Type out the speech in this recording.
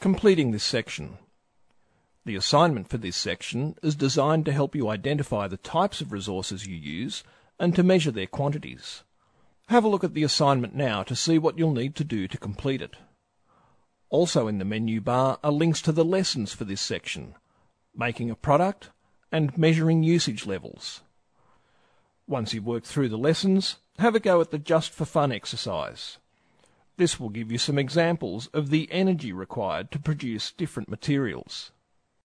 Completing this section. The assignment for this section is designed to help you identify the types of resources you use and to measure their quantities. Have a look at the assignment now to see what you'll need to do to complete it. Also in the menu bar are links to the lessons for this section, making a product and measuring usage levels. Once you've worked through the lessons, have a go at the Just for Fun exercise. This will give you some examples of the energy required to produce different materials.